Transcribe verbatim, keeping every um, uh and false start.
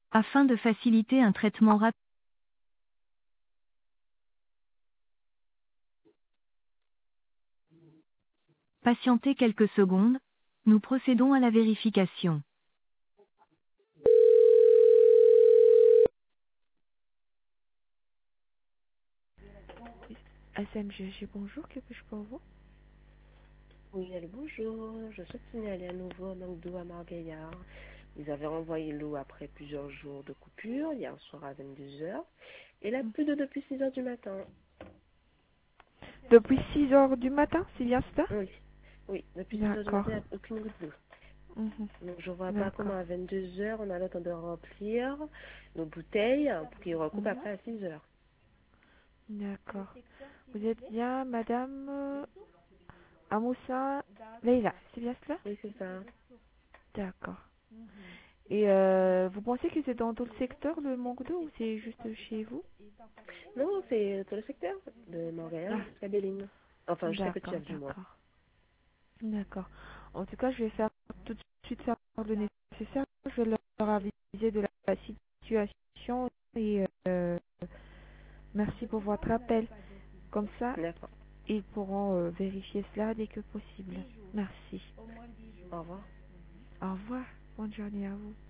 Afin de faciliter un traitement rapide, patientez quelques secondes. Nous procédons à la vérification. S M G G, bonjour, que puis-je pour vous? Oui, allô, bonjour. Je souhaite signaler à nouveau un manque d'eau à Margaillard. Ils avaient envoyé l'eau après plusieurs jours de coupure, hier soir à vingt-deux heures. Et là, plus de depuis six heures du matin. Depuis six heures du matin, c'est bien cela? Oui, oui, depuis six heures du D'accord. matin, il n'y a aucune goutte d'eau. Mhm. Donc, je vois pas comment D'accord. à vingt-deux heures, on a le temps de remplir nos bouteilles pour qu'ils recoupent Mhm. après à six heures. D'accord. Vous êtes bien Madame euh, Amoussa Leila, c'est bien cela? Oui, c'est ça. D'accord. Et euh, vous pensez que c'est dans tout le secteur le manque d'eau ou c'est juste chez vous? Non, c'est tout le secteur, de Montréal Ah, jusqu'à Béline. Enfin, jusqu'à d'accord, Petit-Chef, du moins. d'accord. D'accord. En tout cas, je vais faire tout de suite faire le nécessaire. Je vais leur aviser de la situation et euh, merci pour votre appel. Comme ça, D'accord. ils pourront euh, vérifier cela dès que possible. Merci. Au revoir. Au revoir. Bonne journée à vous.